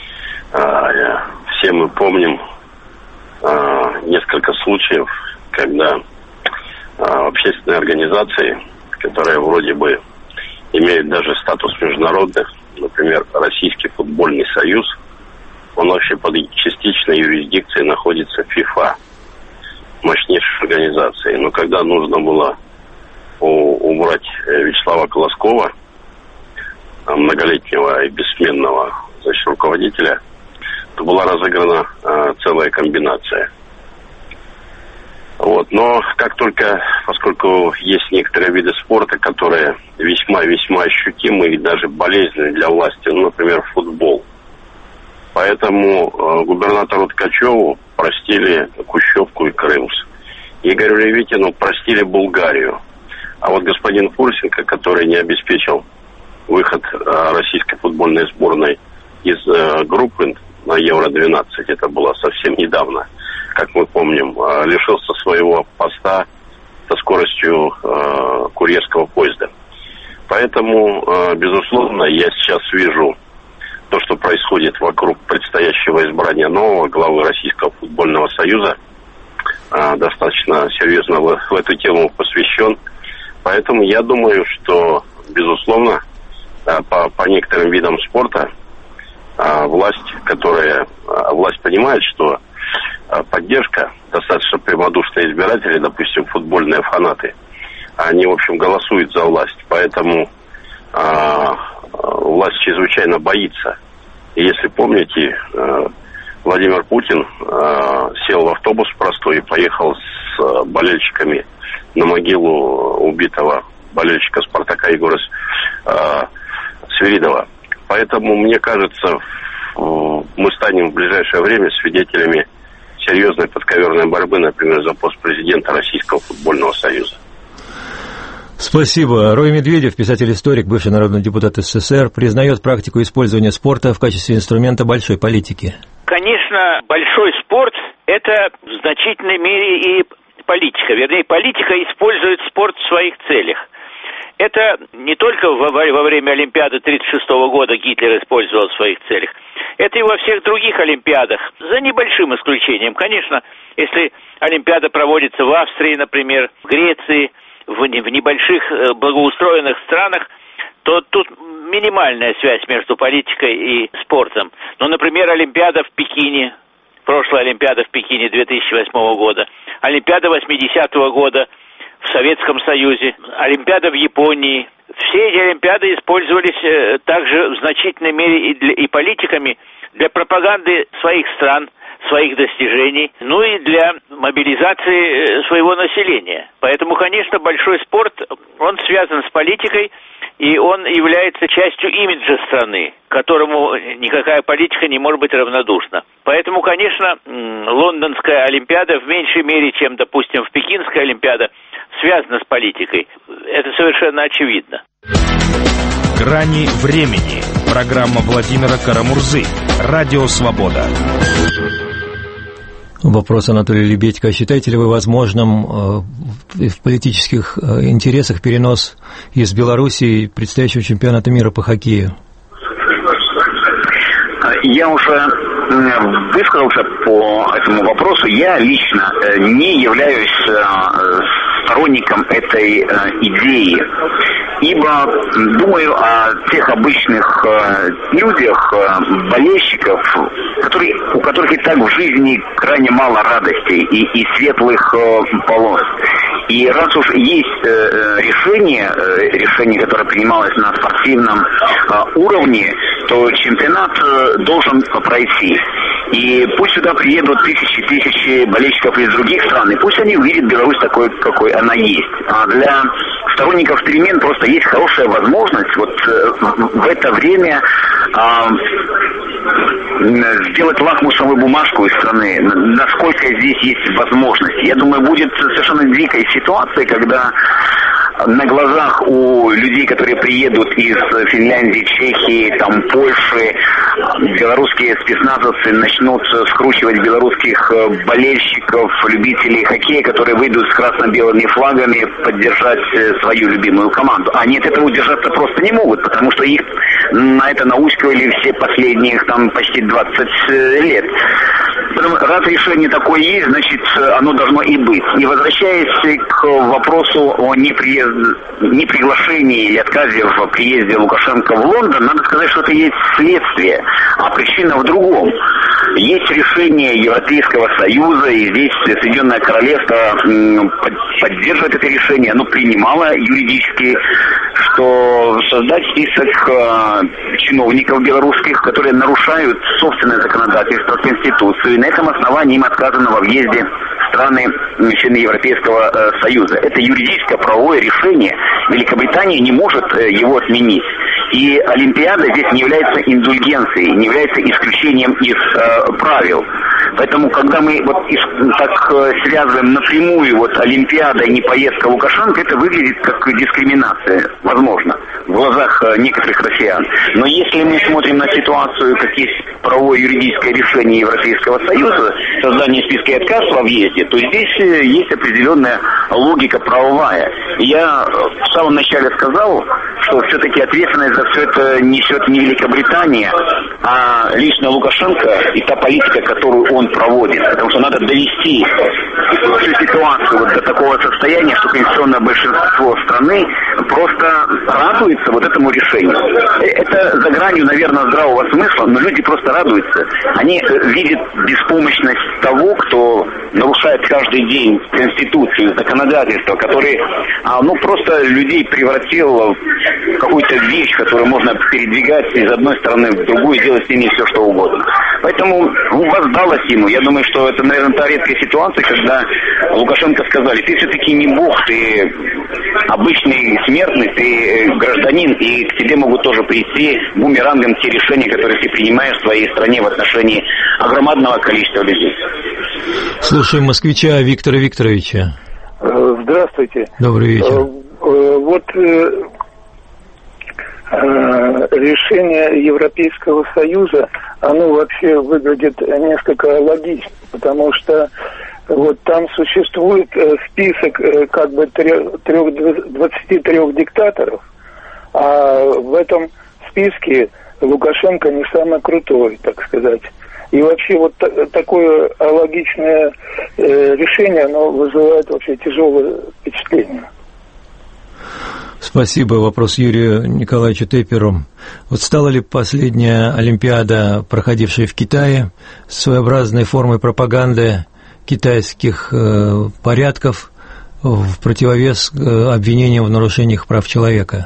S4: Все мы помним несколько случаев, когда общественные организации, которые вроде бы имеют даже статус международных, например, Российский футбольный союз, он вообще под частичной юрисдикцией находится ФИФА, мощнейшей организации. Но когда нужно было убрать Вячеслава Колоскова, многолетнего и бессменного, значит, руководителя, то была разыграна э, целая комбинация. Вот. Но как только, поскольку есть некоторые виды спорта, которые весьма-весьма ощутимы и даже болезненны для власти, ну, например, футбол. Поэтому э, губернатору Ткачеву простили Кущевку и Крымс. Игорю Левитину простили Булгарию. А вот господин Фурсенко, который не обеспечил выход э, российской футбольной сборной из э, группы на Евро двенадцать, это было совсем недавно, как мы помним, э, лишился своего поста со скоростью э, курьерского поезда. Поэтому, э, безусловно, я сейчас вижу то, что происходит вокруг предстоящего избрания нового главы Российского футбольного союза, э, достаточно серьезно в, в эту тему посвящен. Поэтому я думаю, что, безусловно, э, по, по некоторым видам спорта э, власть, которая, э, власть понимает, что э, поддержка, достаточно прямодушные избиратели, допустим, футбольные фанаты, они, в общем, голосуют за власть. Поэтому э, власть чрезвычайно боится. И если помните, э, Владимир Путин э, сел в автобус простой и поехал с э, болельщиками на могилу убитого болельщика «Спартака» Егора э, Свиридова. Поэтому, мне кажется, мы станем в ближайшее время свидетелями серьезной подковерной борьбы, например, за пост президента Российского футбольного союза.
S2: Спасибо. Рой Медведев, писатель-историк, бывший народный депутат СССР, признает практику использования спорта в качестве инструмента большой политики.
S13: Конечно, большой спорт – это в значительной мере и политика. Вернее, политика использует спорт в своих целях. Это не только во, во время Олимпиады тысяча девятьсот тридцать шестого года Гитлер использовал в своих целях. Это и во всех других Олимпиадах, за небольшим исключением. Конечно, если Олимпиада проводится в Австрии, например, в Греции, в, в небольших благоустроенных странах, то тут минимальная связь между политикой и спортом. Ну, например, Олимпиада в Пекине, прошлая Олимпиада в Пекине две тысячи восьмого года, Олимпиада восьмидесятого года в Советском Союзе, Олимпиада в Японии. Все эти Олимпиады использовались э, также в значительной мере и, для, и политиками для пропаганды своих стран, своих достижений, ну и для мобилизации своего населения. Поэтому, конечно, большой спорт, он связан с политикой, и он является частью имиджа страны, к которому никакая политика не может быть равнодушна. Поэтому, конечно, Лондонская Олимпиада в меньшей мере, чем, допустим, в Пекинская Олимпиада, связана с политикой. Это совершенно очевидно.
S1: «Грани времени». Программа Владимира Карамурзы. Радио «Свобода».
S2: Вопрос Анатолия Лебедько. Считаете ли вы возможным э, в политических э, интересах перенос из Белоруссии предстоящего чемпионата мира по хоккею?
S3: Я уже высказался по этому вопросу. Я лично не являюсь сторонником этой идеи, ибо думаю о тех обычных людях, болельщиков, которые, у которых и так в жизни крайне мало радостей и, и светлых полос. И раз уж есть решение, решение, которое принималось на спортивном уровне, то чемпионат должен пройти. И пусть сюда приедут тысячи тысячи болельщиков из других стран, и пусть они увидят Беларусь такой, какой она есть. А для сторонников перемен просто есть хорошая возможность вот в это время а, сделать лакмусовую бумажку из страны, насколько здесь есть возможность. Я думаю, будет совершенно дикая ситуация, когда на глазах у людей, которые приедут из Финляндии, Чехии, там, Польши, белорусские спецназовцы начнут скручивать белорусских болельщиков, любителей хоккея, которые выйдут с красно-белыми флагами поддержать свою любимую команду. Они от этого удержаться просто не могут, потому что их на это наускивали все последних там почти двадцать лет. Поэтому, раз решение такое есть, значит, оно должно и быть. И возвращаясь к вопросу о неприезд... неприглашении или отказе в приезде Лукашенко в Лондон, надо сказать, что это есть следствие, а причина в другом. Есть решение Европейского Союза, и здесь Соединенное Королевство поддерживает это решение, оно принимало юридически, что создать список э, чиновников белорусских, которые нарушают собственное законодательство, Конституцию, и на этом основании им отказано во въезде в страны члены Европейского э, Союза. Это юридическое правовое решение. Великобритания не может э, его отменить. И Олимпиада здесь не является индульгенцией, не является исключением из э, правил. Поэтому, когда мы вот из, так э, связываем напрямую вот Олимпиада и не поездка Лукашенко, это выглядит как дискриминация, возможно, в глазах э, некоторых россиян. Но если мы смотрим на ситуацию, как есть правовое юридическое решение Европейского Союза, создание списка и отказ во въезде, то здесь э, есть определенная логика правовая. И я в самом начале сказал, что все-таки ответственность за все это несет не Великобритания, а лично Лукашенко и та политика, которую он проводит. Потому что надо довести всю ситуацию вот до такого состояния, что конституционное большинство страны просто радуется вот этому решению. Это за гранью, наверное, здравого смысла, но люди просто радуются. Они видят беспомощность того, кто нарушает каждый день Конституцию, законодательство, который ну, просто людей превратил в какую-то вещь, которую можно передвигать из одной стороны в другую и делать с ними все, что угодно. Поэтому воздалось ему. Я думаю, что это, наверное, та редкая ситуация, когда Лукашенко сказали: ты все-таки не бог, ты обычный смертный, ты гражданин, и к тебе могут тоже прийти бумерангом те решения, которые ты принимаешь в своей стране в отношении огромного количества людей.
S2: Слушаем москвича Виктора Викторовича.
S6: Здравствуйте.
S2: Добрый вечер.
S6: Вот решение Европейского Союза, оно вообще выглядит несколько логично, потому что вот там существует список как бы двадцати трёх диктаторов, а в этом списке Лукашенко не самый крутой, так сказать. И вообще вот т- такое логичное э, решение, оно вызывает вообще тяжелое впечатление.
S2: Спасибо. Вопрос Юрию Николаевичу Тепперу. Вот стала ли последняя Олимпиада, проходившая в Китае, своеобразной формой пропаганды китайских э, порядков в противовес э, обвинениям в нарушениях прав человека?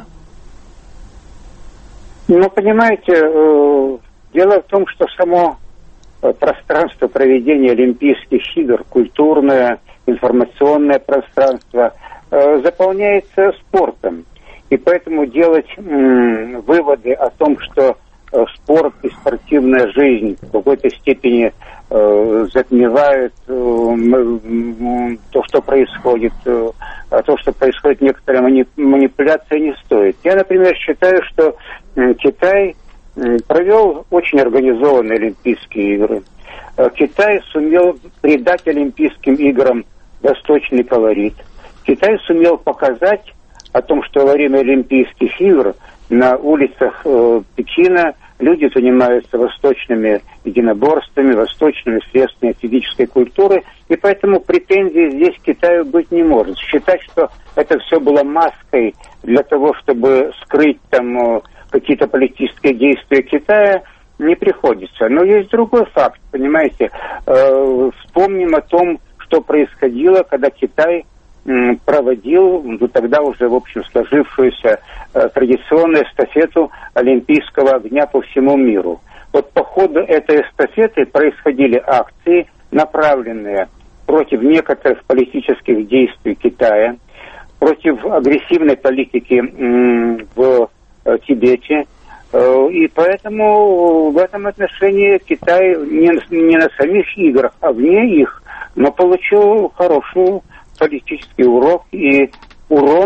S5: Ну, понимаете, э, дело в том, что само пространство проведения Олимпийских игр, культурное, информационное пространство, э, заполняется спортом. И поэтому делать м, выводы о том, что э, спорт и спортивная жизнь в какой-то степени э, затмевают э, м, то, что происходит, э, то, что происходит некоторая манипуляция, не стоит. Я, например, считаю, что э, Китай провел очень организованные Олимпийские игры. Китай сумел придать Олимпийским играм восточный колорит. Китай сумел показать о том, что во время Олимпийских игр на улицах э, Пекина люди занимаются восточными единоборствами, восточными средствами физической культуры, и поэтому претензий здесь к Китаю быть не может. Считать, что это все было маской для того, чтобы скрыть там какие-то политические действия Китая, не приходится. Но есть другой факт, понимаете. Э, вспомним о том, что происходило, когда Китай м, проводил, ну, тогда уже, в общем, сложившуюся э, традиционную эстафету олимпийского огня по всему миру. Вот по ходу этой эстафеты происходили акции, направленные против некоторых политических действий Китая, против агрессивной политики м, в Тибете. И поэтому в этом отношении Китай не, не на самих играх, а вне их, но получил хороший политический урок и урон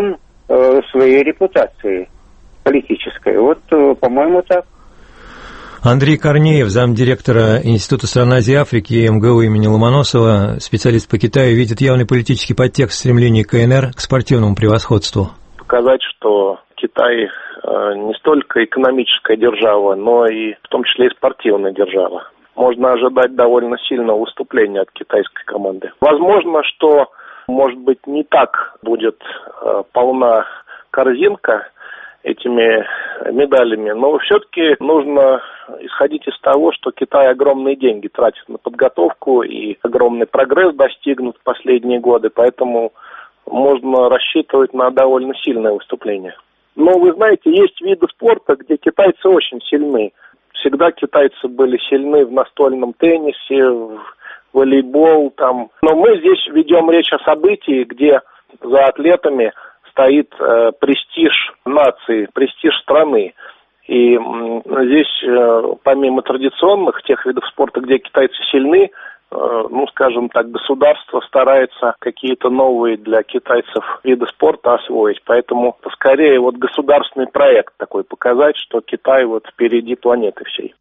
S5: э, своей репутации политической. Вот, э, по-моему, так.
S2: Андрей Корнеев, замдиректора Института стран Азии и Африки эм гэ у имени Ломоносова, специалист по Китаю, видит явный политический подтекст в стремлении ка эн эр к спортивному превосходству.
S6: Показать, что Китай э, не столько экономическая держава, но и в том числе и спортивная держава. Можно ожидать довольно сильного выступления от китайской команды. Возможно, что, может быть, не так будет э, полна корзинка этими медалями, но все-таки нужно исходить из того, что Китай огромные деньги тратит на подготовку и огромный прогресс достигнут в последние годы, поэтому можно рассчитывать на довольно сильное выступление. Но вы знаете, есть виды спорта, где китайцы очень сильны. Всегда китайцы были сильны в настольном теннисе, в волейбол там. Но мы здесь ведем речь о событии, где за атлетами стоит э, престиж нации, престиж страны. И э, здесь, э, помимо традиционных тех видов спорта, где китайцы сильны, э, ну, скажем так, государство старается какие-то новые для китайцев виды спорта освоить. Поэтому поскорее вот государственный проект такой показать, что Китай вот впереди планеты всей.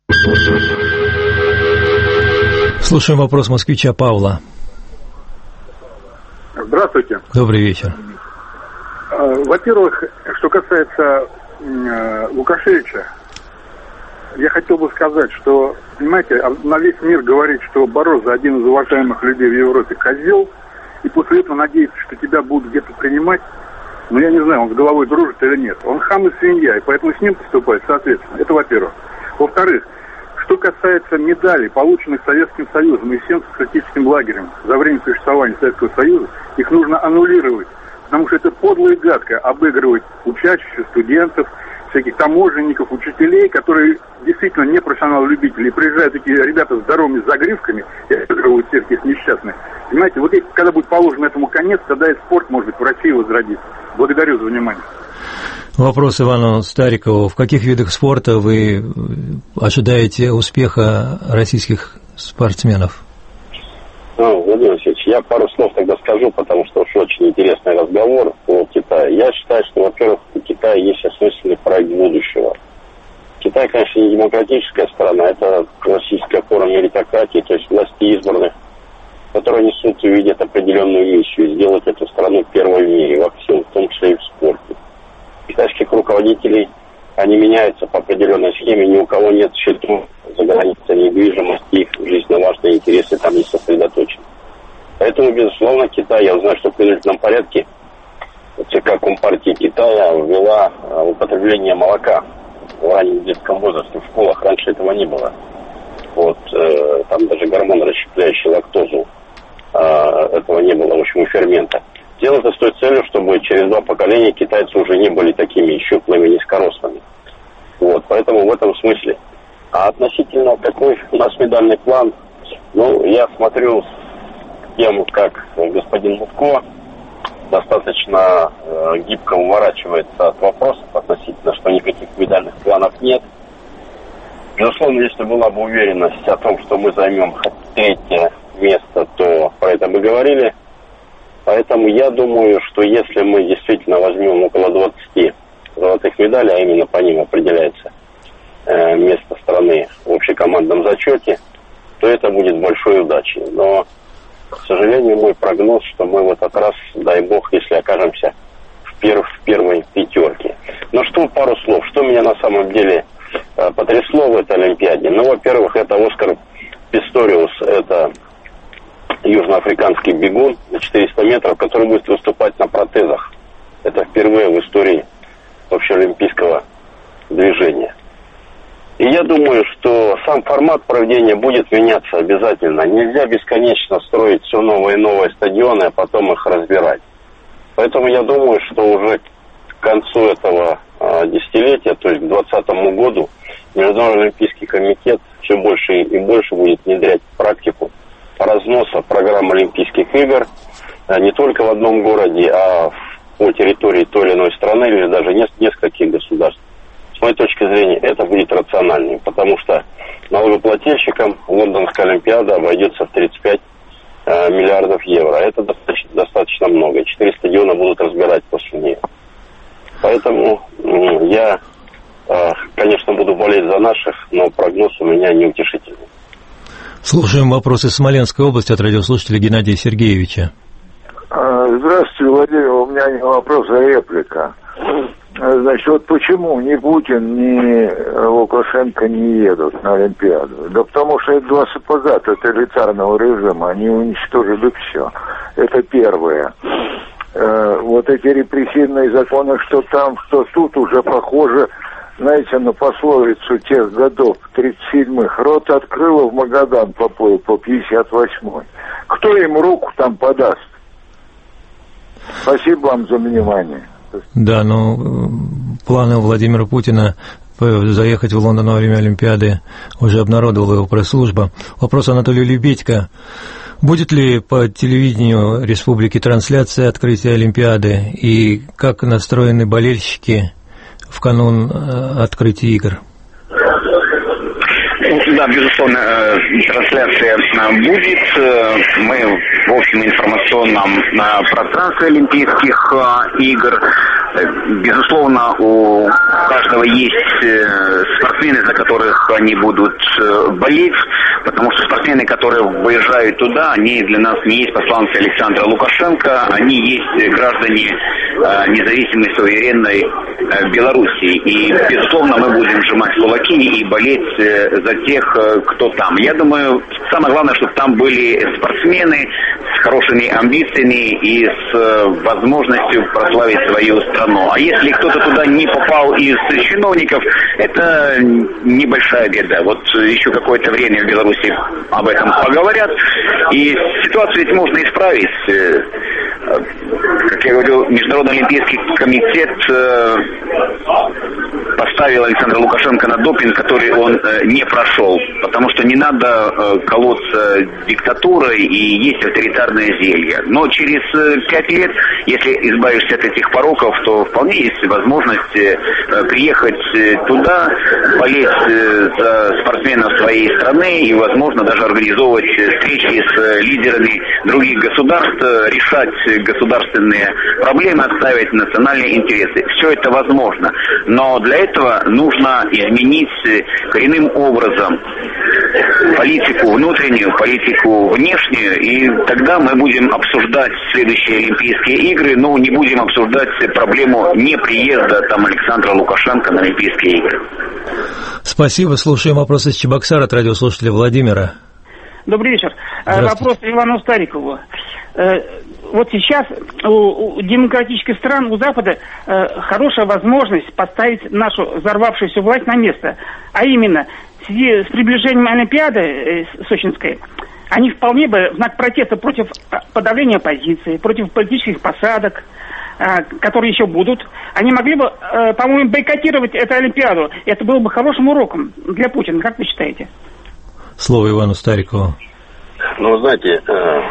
S2: Слушаем вопрос москвича Павла.
S14: Здравствуйте.
S2: Добрый вечер.
S14: Во-первых, что касается э, Лукашевича, я хотел бы сказать, что, понимаете, на весь мир говорит, что Бароза один из уважаемых людей в Европе козел, и после этого надеяться, что тебя будут где-то принимать, но я не знаю, он с головой дружит или нет. Он хам и свинья, и поэтому с ним поступает соответственно. Это во-первых. Во-вторых, что касается медалей, полученных Советским Союзом и всем социалистическим лагерем за время существования Советского Союза, их нужно аннулировать. Потому что это подло и гадко обыгрывать учащихся, студентов, всяких таможенников, учителей, которые действительно не профессионалы-любители. И приезжают такие ребята с здоровыми загривками и обыгрывают всех этих несчастных. Понимаете, вот когда будет положен этому конец, тогда и спорт, может быть, в России возродится. Благодарю за внимание.
S2: Вопрос Ивану Старикову. В каких видах спорта вы ожидаете успеха российских спортсменов?
S4: Ну, Владимир Васильевич, я пару слов тогда скажу, потому что уж очень интересный разговор о Китае. Я считаю, что, во-первых, у Китая есть осмысленный проект будущего. Китай, конечно, не демократическая страна, это классическая форма меритократии, то есть власти избранных, которые несут и видят определенную миссию, сделать эту страну первой в мире во всем, в том числе и в спорте. Китайских руководителей, они меняются по определенной схеме, ни у кого нет счетов за границей недвижимости, их жизненно важные интересы там не сосредоточены. Поэтому, безусловно, Китай, я знаю, что в принудительном порядке ЦК Компартии Китая ввела употребление молока в раннем детском возрасте в школах. Раньше этого не было. Вот, э, там даже гормон, расщепляющий лактозу, э, этого не было, в общем, и фермента. Дело это с той целью, чтобы через два поколения китайцы уже не были такими щуплыми, низкорослыми. Вот, поэтому в этом смысле. А относительно какой у нас медальный план, ну, я смотрю тем, как господин Мутко достаточно э, гибко уворачивается от вопросов относительно, что никаких медальных планов нет. Безусловно, если была бы уверенность о том, что мы займем хоть третье место, то про это бы говорили. Поэтому я думаю, что если мы действительно возьмем около двадцати золотых медалей, а именно по ним определяется э, место страны в общекомандном зачете, то это будет большой удачей. Но, к сожалению, мой прогноз, что мы в этот раз, дай бог, если окажемся в, пер- в первой пятерке. Но что, пару слов, что меня на самом деле э, потрясло в этой Олимпиаде? Ну, во-первых, это Оскар Писториус, это южноафриканский бегун на четыреста метров, который будет выступать на протезах. Это впервые в истории вообще олимпийского движения. И я думаю, что сам формат проведения будет меняться обязательно. Нельзя бесконечно строить все новые и новые стадионы, а потом их разбирать. Поэтому я думаю, что уже к концу этого э, десятилетия, то есть к двадцатому году, Международный олимпийский комитет все больше и больше будет внедрять практику разноса программ Олимпийских игр не только в одном городе, а по территории той или иной страны или даже нескольких государств. С моей точки зрения, это будет рациональнее, потому что налогоплательщикам Лондонская Олимпиада обойдется в тридцать пять миллиардов евро. Это достаточно, достаточно много. Четыре стадиона будут разбирать после нее. Я, конечно, буду болеть за наших, но прогноз у меня неутешительный.
S2: Слушаем вопросы Смоленской области от радиослушателя Геннадия Сергеевича.
S15: Здравствуйте, Владимир. У меня не вопрос, а реплика. Значит, вот почему ни Путин, ни Лукашенко не едут на Олимпиаду? Да потому что это два сапога тоталитарного режима, они уничтожили все. Это первое. Вот эти репрессивные законы, что там, что тут, уже похоже, знаете, на пословицу тех годов, тридцать седьмых. Рот открыла, в Магадан поплыл по пятьдесят восьмой. Кто им руку там подаст? Спасибо вам за внимание.
S2: Да, но планы у Владимира Путина заехать в Лондон во время Олимпиады уже обнародовала его пресс-служба. Вопрос Анатолию Лебедько. Будет ли по телевидению республики трансляция открытия Олимпиады и как настроены болельщики в канун открытия игр?
S3: Да, безусловно, трансляция будет. Мы в общем информационном пространстве Олимпийских игр. Безусловно, у каждого есть спортсмены, за которых они будут болеть, потому что спортсмены, которые выезжают туда, они для нас не есть посланцы Александра Лукашенко, они есть граждане независимой, суверенной Белоруссии. И, безусловно, мы будем сжимать кулаки и болеть за тех, кто там. Я думаю, самое главное, чтобы там были спортсмены с хорошими амбициями и с возможностью прославить свою страну. А если кто-то туда не попал из чиновников, это небольшая беда. Вот еще какое-то время в Беларуси об этом поговорят, и ситуацию ведь можно исправить. Как я говорю, Международный олимпийский комитет поставил Александра Лукашенко на допинг, который он не прошел, потому что не надо колоться диктатурой и есть авторитарное зелье. Но через пять лет, если избавишься от этих пороков, то вполне есть возможность приехать туда, болеть за спортсменов своей страны и, возможно, даже организовывать встречи с лидерами других государств, решать государственные проблемы, отстаивать национальные интересы. Все это возможно. Но для этого нужно изменить коренным образом политику внутреннюю, политику внешнюю, и тогда мы будем обсуждать следующие Олимпийские игры, но не будем обсуждать проблему неприезда там Александра Лукашенко на Олимпийские игры.
S2: Спасибо. Слушаем вопрос из Чебоксара от радиослушателя Владимира.
S16: Добрый вечер. Вопрос Ивану Старикову. Вот сейчас у, у демократических стран, у Запада э, хорошая возможность поставить нашу взорвавшуюся власть на место. А именно, в связи с приближением Олимпиады э, сочинской, они вполне бы в знак протеста против подавления оппозиции, против политических посадок, э, которые еще будут, они могли бы, э, по-моему, бойкотировать эту Олимпиаду. Это было бы хорошим уроком для Путина. Как вы считаете?
S2: Слово Ивану Старикову.
S4: Ну, вы знаете,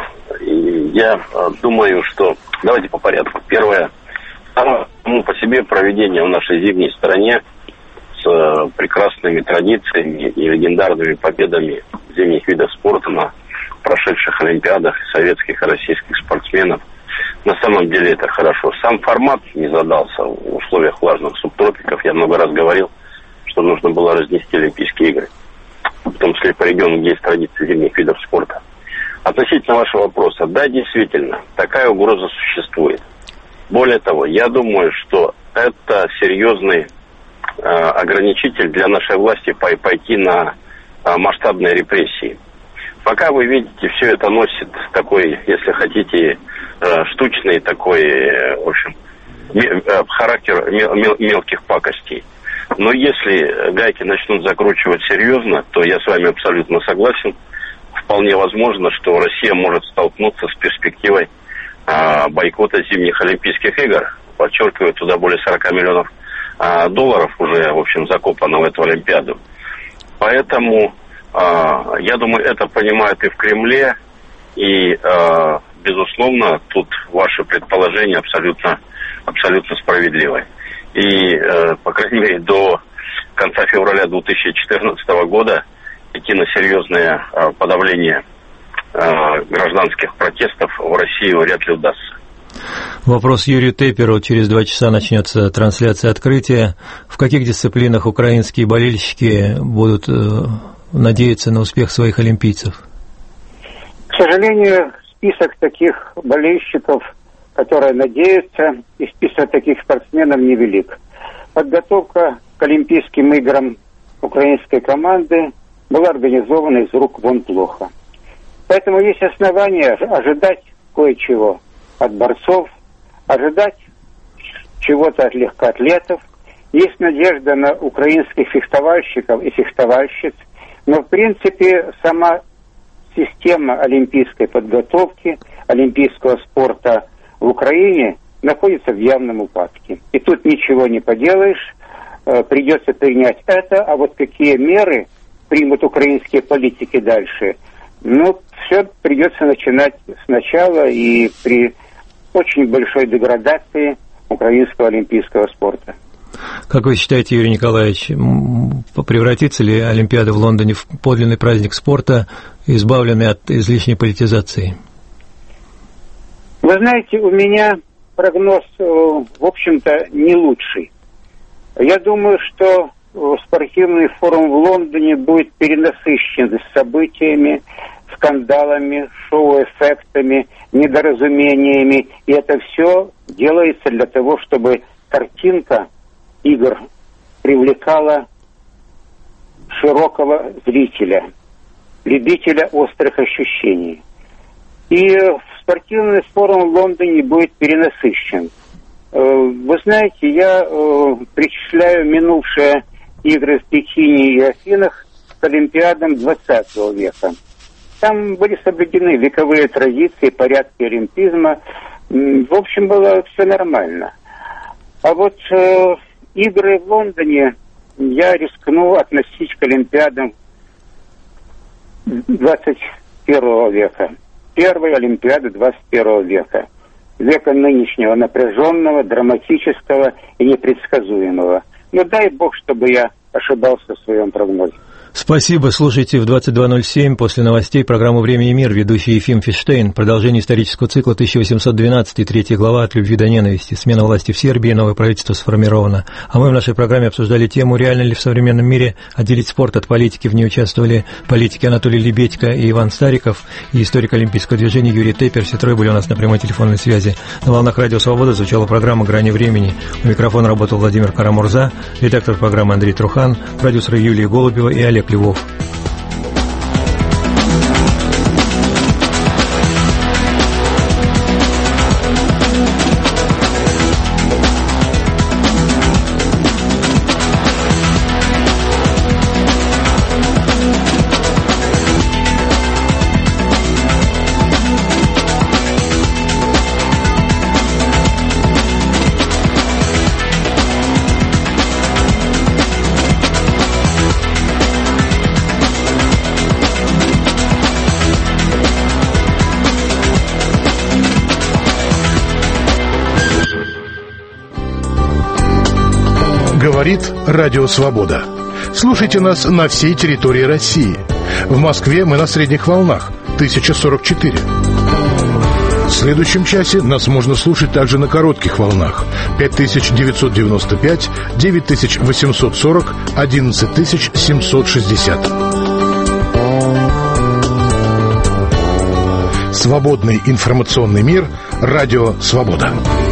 S4: я думаю, что... Давайте по порядку. Первое. Само по себе проведение в нашей зимней стране с прекрасными традициями и легендарными победами зимних видов спорта на прошедших Олимпиадах советских и российских спортсменов. На самом деле это хорошо. Сам формат не задался в условиях влажных субтропиков. Я много раз говорил, что нужно было разнести Олимпийские игры, в том числе по регионам, где есть традиции зимних видов спорта. Относительно вашего вопроса, да, действительно, такая угроза существует. Более того, я думаю, что это серьезный э, ограничитель для нашей власти пойти на э, масштабные репрессии. Пока вы видите, все это носит такой, если хотите, э, штучный такой, э, в общем, м- э, характер мел- мел- мелких пакостей. Но если гайки начнут закручивать серьезно, то я с вами абсолютно согласен. Вполне возможно, что Россия может столкнуться с перспективой а, бойкота зимних Олимпийских игр. Подчеркиваю, туда более сорок миллионов а, долларов уже, в общем, закопано в эту Олимпиаду. Поэтому, а, я думаю, это понимают и в Кремле, и, а, безусловно, тут ваши предположения абсолютно, абсолютно справедливы. И, а, по крайней мере, до конца февраля две тысячи четырнадцатого года идти на серьезное а, подавление а, гражданских протестов в России вряд ли удастся.
S2: Вопрос Юрию Тепперу. Через два часа начнется трансляция открытия. В каких дисциплинах украинские болельщики будут э, надеяться на успех своих олимпийцев?
S5: К сожалению, список таких болельщиков, которые надеются, и список таких спортсменов невелик. Подготовка к Олимпийским играм украинской команды была организована из рук вон плохо. Поэтому есть основания ожидать кое-чего от борцов, ожидать чего-то от легкоатлетов. Есть надежда на украинских фехтовальщиков и фехтовальщиц, но, в принципе, сама система олимпийской подготовки, олимпийского спорта в Украине находится в явном упадке. И тут ничего не поделаешь, придется принять это, а вот какие меры примут украинские политики дальше, ну, все придется начинать сначала и при очень большой деградации украинского олимпийского спорта.
S2: Как вы считаете, Юрий Николаевич, превратится ли Олимпиада в Лондоне в подлинный праздник спорта, избавленный от излишней политизации?
S5: Вы знаете, у меня прогноз, в общем-то, не лучший. Я думаю, что спортивный форум в Лондоне будет перенасыщен событиями, скандалами, шоу-эффектами, недоразумениями. И это все делается для того, чтобы картинка игр привлекала широкого зрителя, любителя острых ощущений. И спортивный форум в Лондоне будет перенасыщен. Вы знаете, я причисляю минувшие игры в Пекине и Афинах к Олимпиадам двадцатого века. Там были соблюдены вековые традиции, порядки олимпизма. В общем, было все нормально. А вот э, игры в Лондоне я рискну относить к Олимпиадам двадцать первого века. Первая Олимпиада двадцать первого века. Века нынешнего, напряженного, драматического и непредсказуемого. Но дай бог, чтобы я ошибался в своем прогнозе.
S2: Спасибо. Слушайте в двадцать два ноль семь после новостей программу «Время и мир», ведущий Ефим Фиштейн. Продолжение исторического цикла тысяча восемьсот двенадцать, третья глава «От любви до ненависти». Смена власти в Сербии, новое правительство сформировано. А мы в нашей программе обсуждали тему, реально ли в современном мире отделить спорт от политики. В ней участвовали политики Анатолий Лебедько и Иван Стариков, и историк олимпийского движения Юрий Теппер. Все трое были у нас на прямой телефонной связи. На волнах Радио Свобода звучала программа «Грани времени». У микрофона работал Владимир Карамурза, редактор программы Андрей Трухан, продюсеры Юлия Голубева и Олег Львов.
S17: Говорит Радио Свобода. Слушайте нас на всей территории России. В Москве мы на средних волнах тысяча сорок четыре. В следующем часе нас можно слушать также на коротких волнах пять тысяч девятьсот девяносто пять, девять тысяч восемьсот сорок, одиннадцать тысяч семьсот шестьдесят. Свободный информационный мир. Радио Свобода.